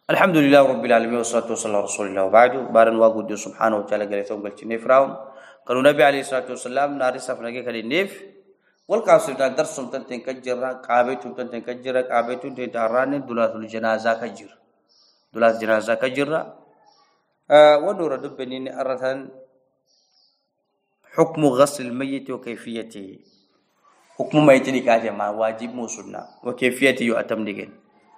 الحمد لله رب العالمين والصلاة والسلام على رسول الله وبعد بارن واجد سبحانه وتعالى قال ثم قلت نفراهم قالوا النبي عليه الصلاة والسلام نار سفنجي قال النف والقاصد درس تنتين كجرة قابت تنتين كجرة قابت تنتين داران دولات الجنازة كجر دولات الجنازة كجرة ونور دبنين أرثن حكم غسل الميت وكيفيته حكم ميت لكاته ما واجب موسنا وكيفيته يؤتم دين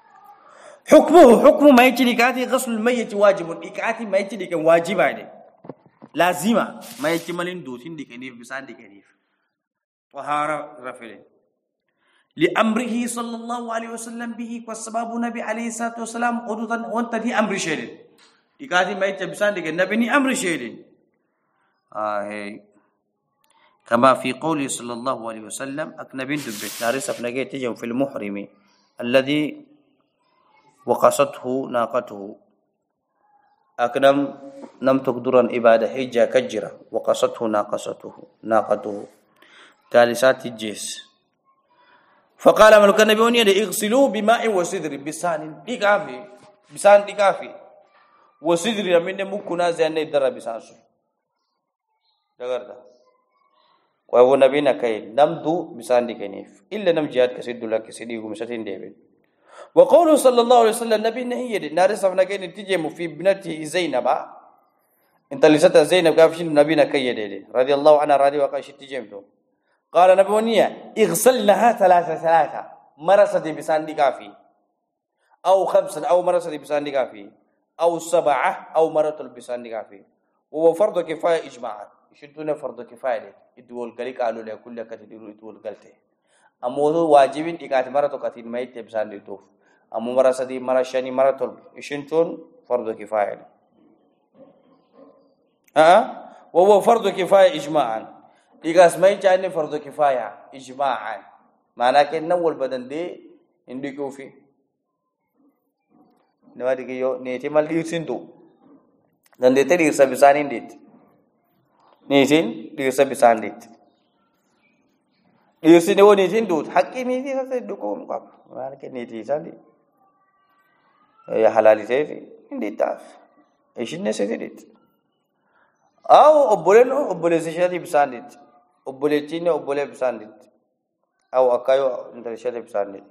حكم ما يجري كاتي غسل الميت واجب إكاتي ما يجري كان واجب عليه لازمة ما يجري مالين دوتين دكانيف بسان دكانيف طهارة رفلين لأمره صلى الله عليه وسلم به والسبب النبي عليه الصلاة والسلام أدوتن وانت دي أمر شيرين إكاتي ما يجري بسان دكان نبي ني أمر شيرين هي كما في قوله صلى الله عليه وسلم أكنبين دبت نارس أفنجيت يوم في المحرم الذي وقصته ناقته أكنم نم تقدرن إبادة حجة كجرة وقصته ناقته ثالثات الجيس فقال ملك النبي ونيا اغسلوا بماء وسدر بسان ديكافي بسان ديكافي وسدر من مكنا زين يدر بسان سو دغردا وابو نبينا كاي نمدو بسان ديكنيف الا نم جهاد كسيد لك سيدي ومساتين ديبن وقوله صلى الله عليه وسلم نبي نهي نار سفنا كين تجيم في ابنته زينب انت لست زينب كافشين نبينا كيدي رضي الله عنها رضي وقاش تجيم تو قال نبي ونيا اغسلنها ثلاثه مرست بسان كافي او خمسه او مرست بسان كافي او سبعه او مرت بسان كافي وهو فرض كفايه اجماعا شدنا فرض كفايه يدول قال قالوا لكل كتدور يدول قالته امو واجبين ديكات مرتو كتين ميت بسان ديتوف أمو مرة سدي مرة شاني مرة طلب إشنتون فرض كفاية وهو فرض كفاية إجماعا إذا اسمعي جاني فرض كفاية إجماعا معناه كأنه أول بدن دي عندي كوفي نوادي كيو نيتي مال ديرسيندو dan dia tadi dirsa bisanin dit nitin dirsa bisan dit dirsin wo nitin dut hakimi di sa dukom kap mana ke niti sandi يا حلالي تيفي عندي تاف ايش الناس تديت او ابولنو ابوليزيشاتي بسانديت ابوليتينو ابولي بسانديت او اكايو انترشاتي بسانديت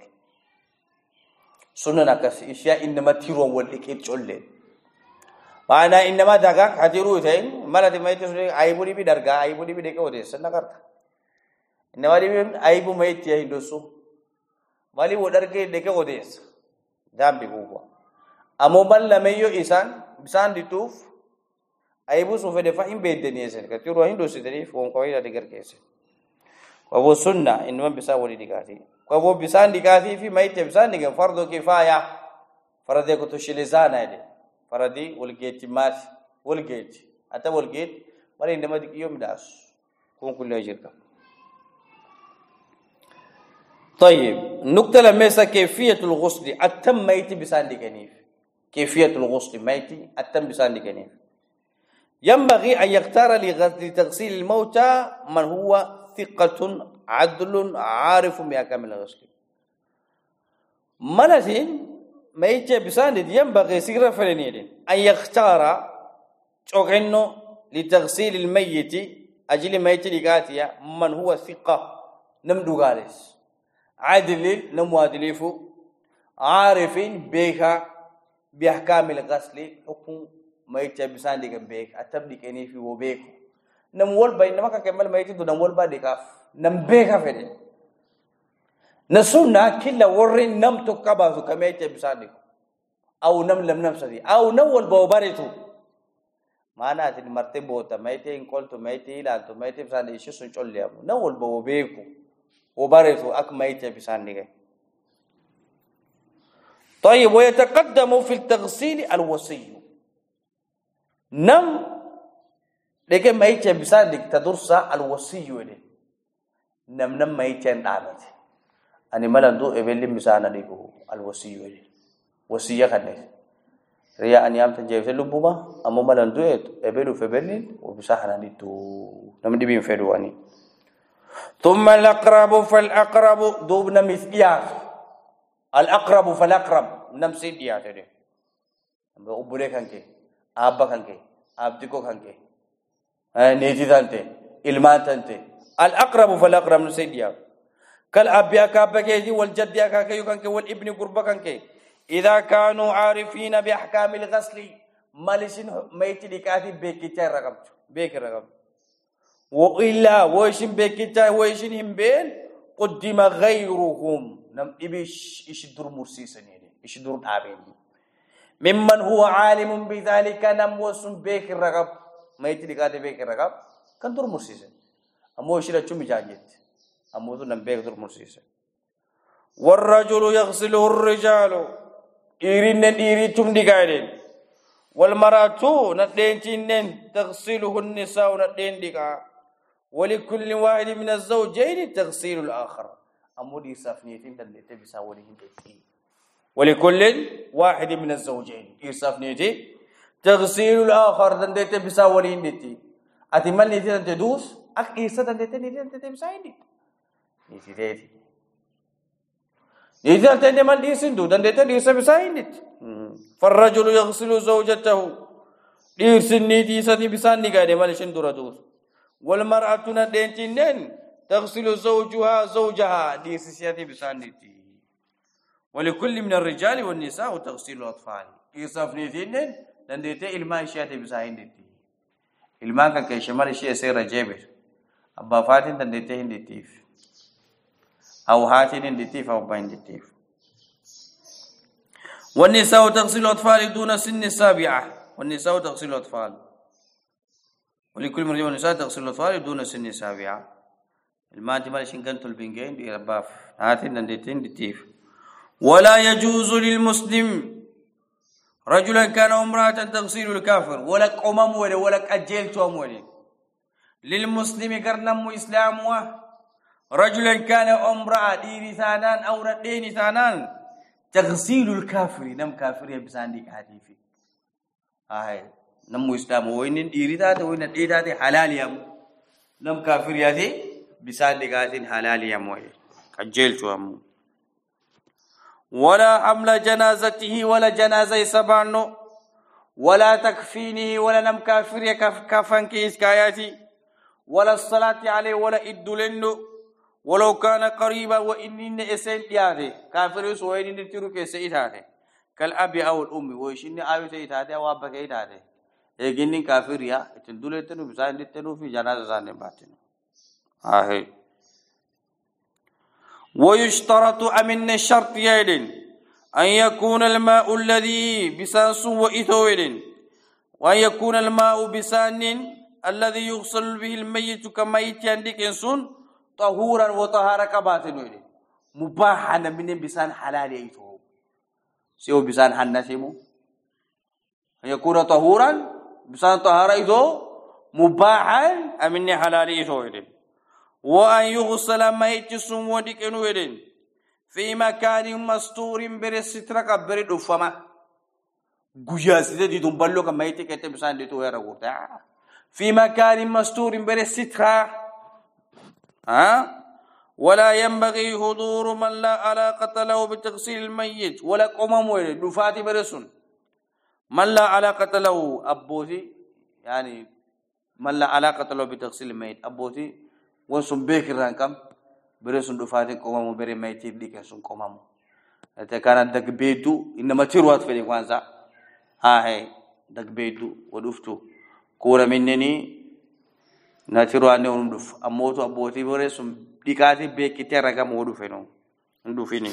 سنن اكاس اشياء انما تيرون ولكيت تشولين وانا انما دغاك حتيرو تين مالتي ميتس ايبودي بي درغا ايبودي بي ديكو دي سنكرت انما دي ايبو ميت يا هندوسو مالي ودرغي ديكو ديس دامبي بوبا أمو لميو إنسان بسان ديتوف أيبو سوف دفع إن بيد دنيسن كتير وين دوسي تري فون كوي لا دكر كيسن وابو سنة إنما بسا ولي دكاتي وابو بسان دكاتي في ميت بسان دكان فرض كفاية فرض كتوشيلزان هذه فرضي والجيت مات والجيت أتا والجيت مري إنما دك يوم داس كون كل يجرك طيب نقطة لمسة كيفية الغسل أتم ميت بسان دكانيف كيفية الغسل ميت أتم بسان دكانيف ينبغي أن يختار لتغسيل الموتى من هو ثقة عدل عارف بأحكام الغسل منتين ميت بسان ينبغي سيرة فلنيد أن يختار شوكينو لتغسيل الميت أجل ميت لقاتيا من هو ثقة نمدو غالس عادل نموادليفو عارفين بيها بأحكام الغسل حكم ما يتبسان ديك بيك أتبديك إني في وبيك نمول بينما كمل ما يتدو نمول بعديكاف نمبيكا فدي نسونا كلا ورين نم تكباسو كما يتبسان ديك أو نم لم نمسدي أو نول بوباريتو ما ناتي مرتبو تميتي إن قلت ميتي لا تميتي بسان ديك شو سنجول ليام نول بوبيكو وبارثوا أكميت بسانه. طيب ويتقدم في التغسيل الوصي نم لكن ميت بسانك تدرس الوصي له نم ميت نامت أنا ملندو إبلي بسانا ديكو الوصي له وصية كنه ريا أن يام تنجيب لبوما أما ملندو إبلو فبلين وبسانا ديتو نم دي بين فدواني ثم الأقرب فالأقرب دوبنا مثليات الأقرب فالأقرب نمسيديات أبولي كانك أبا كانك أبتكو كانك نيتي تانتي إلمان تانتي الأقرب فالأقرب من سيديا كالأب أكابك والجد أكاكيو والابن قربك إذا كانوا عارفين بأحكام الغسل مالشين ميت ديكاتي بيكيتا رقبت بيك رقبت وإلا ويشين بيكيتا ويشين هم بين قدم غيرهم نم إبيش إشدر مرسيسن يعني إشدر آبين ممن هو عالم بذلك نم وسن بيك رقب ميت ديكاتي بيك رقب كان در مرسيسن أمو إشيرا شو مجاجت أمو نم بيك در مرسيسن والرجل يغسله الرجال إيرين إيري تم ديكايدين والمرأة ندين تنين تغسله النساء ندين ديكا ولكل واحد من الزوجين تغسيل الآخر أمودي صافنيتين دلته بساولين دتي ولكل واحد من الزوجين يصافنيتي تغسيل الآخر دلته بساولين دتي أتمنى نيتي تدوس أك إيسا دلته نيتي بساولين دتي إذا تني من ديسندو دندته ديسا بساينت فالرجل يغسل زوجته ديرسني ديساتي بساني غادي مالشن دورادوس والمرأة ندنتين تغسل زوجها ديسياتي بسانيتي ولكل من الرجال والنساء تغسل الأطفال يصفنيتين دندته الماشياتي بساينتي ilmaan kan kee shamal ishee seera jeebir abbaa faatiin dandeetee hin dittiif aw haatiin hin dittiif aw abbaa hin dittiif والنساء تغسل الأطفال دون سن السابعة والنساء تغسل الأطفال ولكل من الرجال والنساء تغسل الأطفال دون سن السابعة المانتي مالشين كنتل بينجين دي رباف هاتين دندتين دتيف ولا يجوز للمسلم رجلا كان امرأة تغسل الكافر ولا قمم ولا أجيل تومولي للمسلم كرنم إسلام رجلا كان امرأة ديني ثانان أو رديني ثانان تغسيل الكافر نم كافر يبساندك هاتيفي هاي نم إسلام وين ديري ذات وين ديري ذات حلال يم نم كافر ياتي بساندك هاتين حلال يم وين أجيل تومو ولا حمل جنازته ولا جنازة سبانو ولا تكفينه ولا نم كافر كفن كيس كاياتي ولا الصلاة عليه ولا إدلنو ولو كان قريبا وإنن إسن ياده كافر سوين نتيرو كيسيد هذا كالأب أو الأم ويشين أبي سيد هذا أو أبا كيد هذا يجيني كافر يا تندولتنو بسان دتنو في جنازة زاني باتنو آه ويشترط أمن الشرط يدين أن يكون الماء الذي بسانس وإثويل وأن يكون الماء بسان الذي يغسل به الميت كميت عندك إنسان طهورا وطهارا كباتن مباحا من بسان حلال يثو سيو بسان حنسيمو أن يكون طهورا بسان طهارا يثو مباحا من حلال يثو وأن يغسل ميت سمودك نويدين في مكان مستور برستر قبر دفما غياسيده دي دمبلو كميت كتب سان دي تو يرغوتا في مكان مستور برستر ولا ينبغي حضور من لا علاقة له بتغسيل الميت ولا قمم دفاتي برسون من لا علاقة له أبوتي يعني من لا علاقة له بتغسيل الميت أبوتي وانسون بيكران كم برسون دفاتي قمم بري ميت دي كسون قمم كان دغبيدو انما تيروات في كوانزا هاي دغبيدو ودفتو كورا منني ناتيرو اني وندف اموتو ابوتي برسون ديكاتي بيكيتي رغام ودفنو ندفيني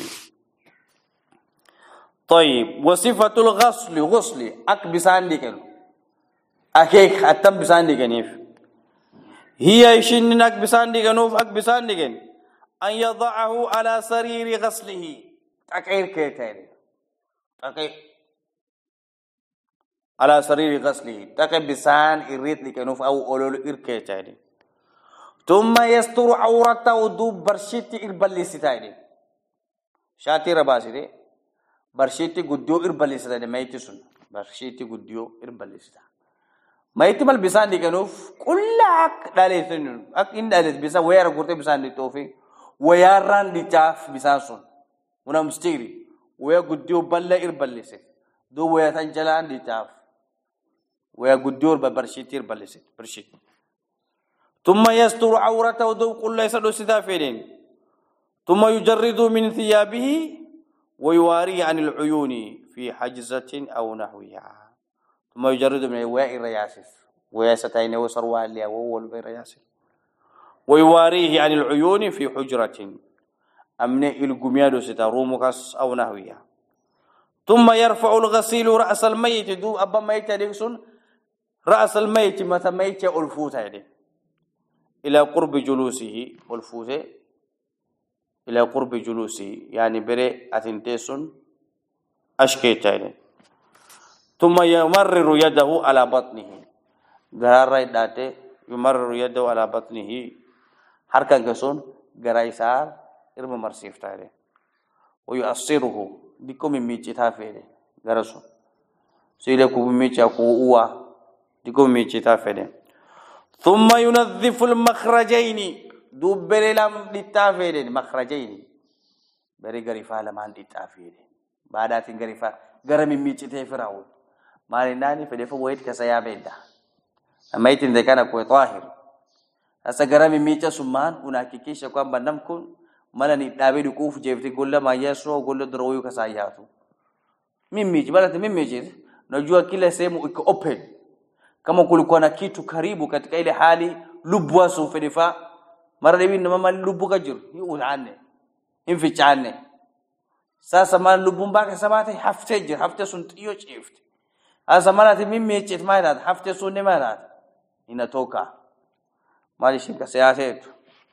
طيب وصفة الغسل غسل اكبسان ديكن اكيك اتم بسان ديكنيف هي شنك بسان ديكنوف اكبسان ديكن أن يضعه على سرير غسله تكير كيتين تكير على سرير غسله تكير بسان إريد لكنوف أو أولو إركيتين ثم يستر عورته ودوب برشيتي إرباليستين شاتي رباسي برشيتي قديو إرباليستين ميتي سن برشيتي قديو إرباليستين ميتي مال بسان لكنوف كل أك داليتين أك إن داليت بسان وير قرتي بسان لتوفي وياران دي تاف بسانسون ونا مستيري ويا قديو بلا إرباليسي دو ويا تنجلان دي تاف ويا قدور ببرشيتير بلسيت برشيت ثم يستر عورته ودو كل يسدو ستافين ثم يجرد من ثيابه ويواري عن العيون في حجزة أو نحوها ثم يجرد من ويا الرياسس ويا ستين وسروال وهو الرياسس ويواريه عن العيون في حجرة أمن الجمياد سترومكس أو نحوها ثم يرفع الغسيل رأس الميت دو أبا ميت ديكسون رأس الميت متى ميت ألفوت إلى قرب جلوسه ألفوت إلى قرب جلوسه يعني بري أتنتيسون أشكيت ثم يمرر يده على بطنه غرار داته يمرر يده على بطنه حركة كسون غرايسار إرم مرسيف تايره ويؤثره ديكم ميتي تافيده غرسو سيلكو ميتي أقوى ديكم ميتي تافيده ثم ينظف المخرجين دوبل لم للتافيده مخرجين بري غريفا لما للتافيده بعدات غريفا غرم ميتي تفراو مالي ناني فدفو ويت كسيا بيدا أميت إن كان كوي طاهر هسا غرم ميتي سمان unahakikisha kwamba namkun mala ni dabe dukufu jefti golla ma yeso golla droyu kasayatu mimi jibalati mimi najua kila sehemu iko open kama kulikuwa na kitu karibu katika ile hali lubwa sufedifa mara debi na mama lubu kajur yuane infichane sasa man lubu mbaka sabata hafte suntiyo chift sasa mara mimi chitmaina hafte sunne mara inatoka mali shika siyasetu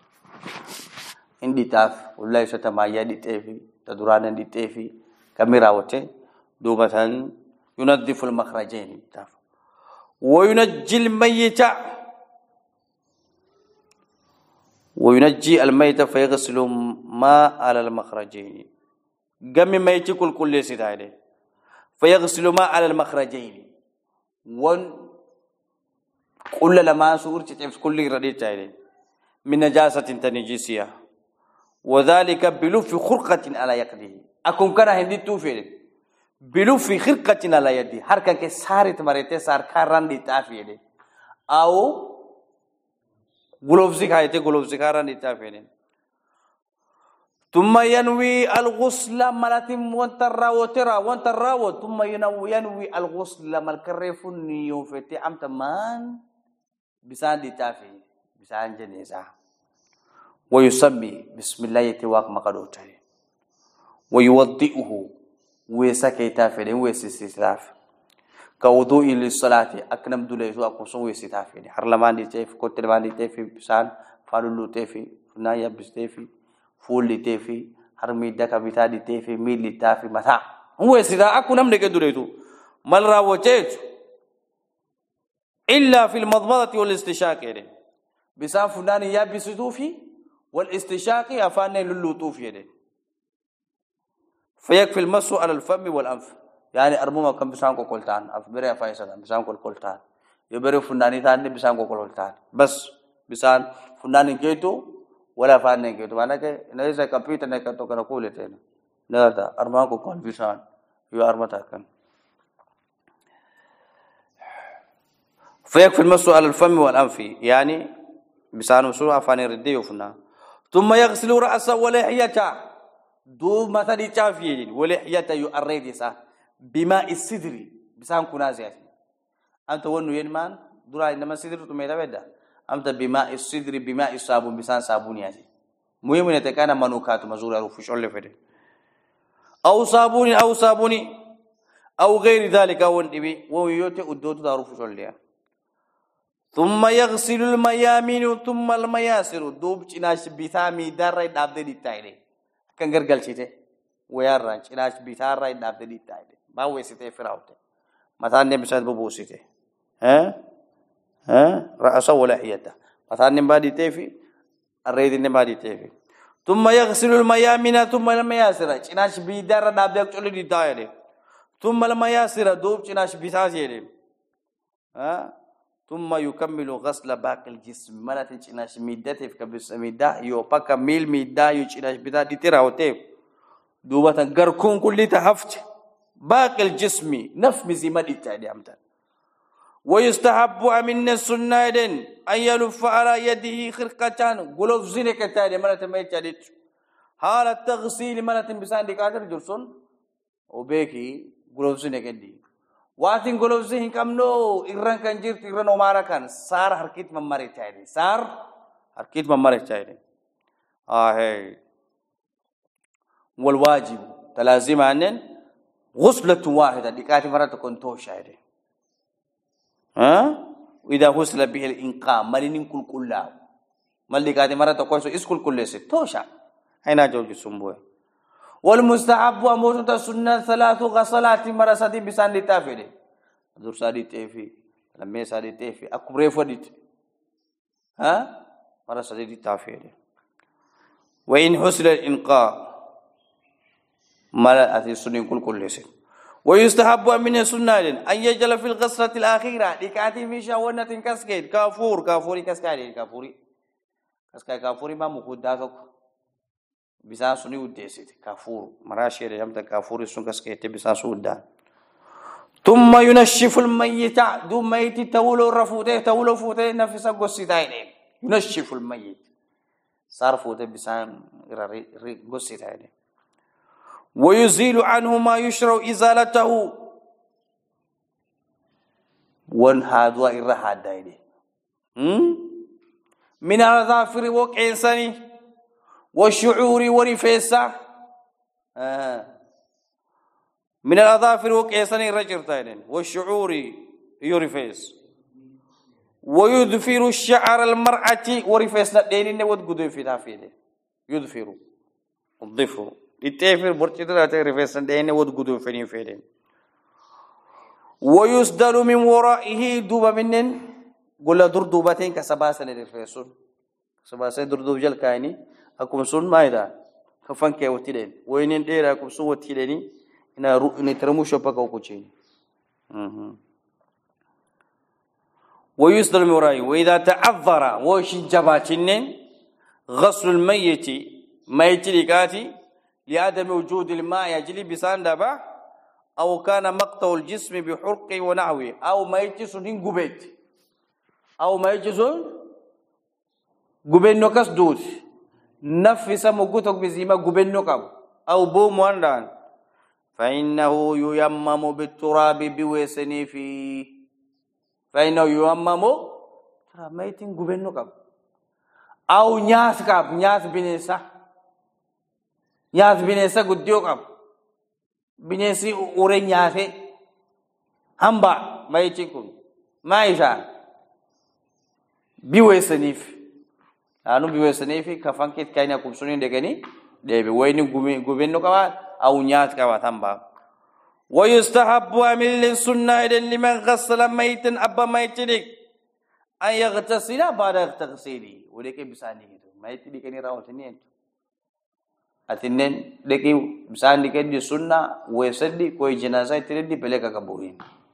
indi taf wallahi satamaya ditefi tadurana ditefi kamera wote دوبة ينظف المخرجين وينجي الميت وينجي الميت فيغسل ما على المخرجين قم ميت كل سيدايده فيغسل ما على المخرجين ون كل لما سور تشف كل رديت من نجاسة تنجسية وذلك بلف خرقة على يقده أكون كان هندي توفيل بلف خرقة على يدي حركة كسارت مريته سار كاران دي تافيل أو غلوفزي كايته غلوفزي كاران دي تافيل ثم ينوي الغسل مراتم وانترا ثم ينوي الغسل مالكرفن يوفتي أم تمان بسان دي تافيل بسان جنيزة ويسمي بسم الله يتواق مقدوته ويوضئه ويسكي تافل ويسيسيساف كوضوء للصلاة أكنم دوليتو أكوسون ويسيتافل حرلمان دي تيف كوتلمان دي تيف بسان فالولو تيفي فنايا بس تيفي فول دي تيفي حرمي دكا بتا دي تيفي ميل دي تافي متا هو يسيتا أكنم دي دوليتو مال راوتيت إلا في المضمضة والاستشاق بسان فناني يابسطوفي والاستشاق أفاني للوطوفي فيكفي المسح على الفم والأنف يعني أرموما كم بسانكو كولتان أفبري فايسة بسانكو كولتان يبري فناني ثاني بسانكو كولتان بس بسان فناني كيتو ولا فاني كيتو معناه كه نيزا كمبيوتر نكتو كنا كولتين نهذا أرماكو كون بسان يو أرمتا كن فيكفي المسح على الفم والأنف يعني بسان وسوء أفاني ردي وفنا ثم يغسل رأسه ولحيته دو مثلا يتافيين ولحيته يؤريدسا بماء السدر بسان كنازيات أنت ونو ينمان درا إنما السدر تميتا بدا أنت بماء السدر بماء الصابون بسان صابونياتي مهم نتكانا منوكات مزورة رفوش أولي فده أو صابوني أو غير ذلك أو النبي ويوتي أدوت دا رفوش أولي ثم يغسل الميامين ثم المياسر دوب چناش بثامي دار دابده ديتايدي كان غرغل شيته وياران چناش بثار دابده ديتايدي ما ويسته فراوته مثلا نبسات ببوسته رأسه ولا حيته مثلا نبادي تيفي الريد نبادي تيفي ثم يغسل الميامين ثم المياسر چناش بيدار دابده چولي ديتايدي ثم المياسر دوب چناش بثاسيدي ثم يكمل غسل باقي الجسم ملا تنشناش ميدته في كبس ميدا يوبك ميل ميدا يشناش بدا ديتراوته دوبة غركون كل تحفت باقي الجسم نفمزي مدي تاني أمتن ويستحب من السنة أن يلف على يده خرقتان قلوف زينك تاني مرة ما يتجدد حال التغسيل مرة بسان دكاتر جرسون وبيكي قلوف زينك دي واتين قلوف زين كمنو إيران كان جيرت إيران ومارا كان سار حركت مماري تاني سار حركت مماري تاني هاي والواجب تلازم أن غسلة واحدة دكاتر مرة تكون توشة وإذا غسل به الإنقاء مالين كلها مالك هذه مرة تقول إسكول كله ستوشا هنا جوج سمبوه والمستحب وموجود السنة ثلاث غسلات مرة سادي بسان لتافي دور سادي تافي لما سادي تافي أكبر فديت مرة سادي لتافي وإن غسل الإنقاء مرة هذه السنة كله ست ويستحب من السنة أن يجعل في الغسلة الأخيرة لكاتي في شاونة كاسكيد كافوري كاسكيد كافوري ما مقداتك bisa suni udesiti kafuru marashire yamta kafuru sun kaskete bisa sudan thumma yunashshifu almayyita du mayti tawulu fute nafisa gossitaine yunashshifu almayyit sarfute bisa gossitaine ويزيل عنه ما يشرع إزالته وانهادوا إرهاد دايني من الظافر وكإنساني والشعور ورفيسة من الظافر وكإنساني رجل دايني والشعور يرفيس ويدفر الشعر المرأة ورفيس دايني نود قدو في تافيده يدفر الضفر التافر برتدر رفيسن دايني ود قدو فيدين ويسدل من ورائه دوبا منن قل در دوبتين كسباسن رفيسون سباسن در دوبجل كايني اكم سن مايدا كفن كي وتيدين وينين ديرا اكم سو وتيديني ان ترمو شوبا كوكوچين ويسدل من ورائه واذا تعذر وش جباتين غسل الميت ميت لكاتي لعدم وجود الماء يجري بسان دبا أو كان مقطع الجسم بحرق ونحوه أو ما يجسون غبيت أو ما يجسون غبين نكس دوت نفس مغوتك بزيما غبين نكاب أو بو مواندان فإنه ييمم بالتراب بوسني في فإنه ييمم ترى ما يتين غبين نكاب أو نياس كاب نياس بنسا nyaas bineensa guddiyoo qabu bineensi uree nyaate hamba mayichi kun maisha biweesaniif anu biweesaniif kafan kit kayna kubsuni degani debe wayni gubenno qaba aw nyaat qaba hamba ويستحب من السنة لمن غسل ميتا أبا ميتنك أن يغتسل بعد تغسيله ولكن بسانه ميت دي كني راوتني atinen deki bisaan dikedi sunna wesedi koi jenazah tiredi peleka kaburin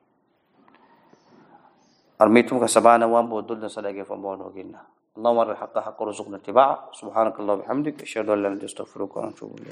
armitum kasabana wa bodul dan sadaqe fambono ginna Allahumma arhaqqa haqqa rizqna tibaa subhanakallahumma bihamdik asyhadu an la ilaha illa anta astaghfiruka wa atubu ilaik